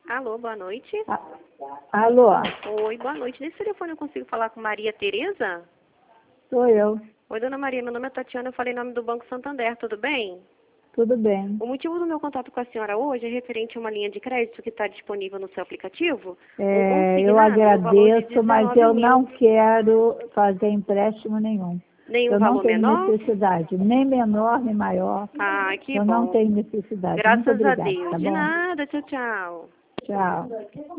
Alô, boa noite. Alô, Oi, boa noite. Nesse telefone eu consigo falar com Maria Tereza? sou eu. Oi, dona Maria, meu nome é Tatiana, eu falei em nome do Banco Santander, tudo bem? Tudo bem. O motivo do meu contato com a senhora hoje é referente a uma linha de crédito que está disponível no seu aplicativo. Eu agradeço, mas eu não mil. quero fazer empréstimo nenhum. Nenhum Eu não valor tenho menor? necessidade, nem menor, nem maior. Ah, que Eu não bom. tenho necessidade. Muito Graças a obrigada, Deus. tá De bom? nada, tchau, tchau. Tchau.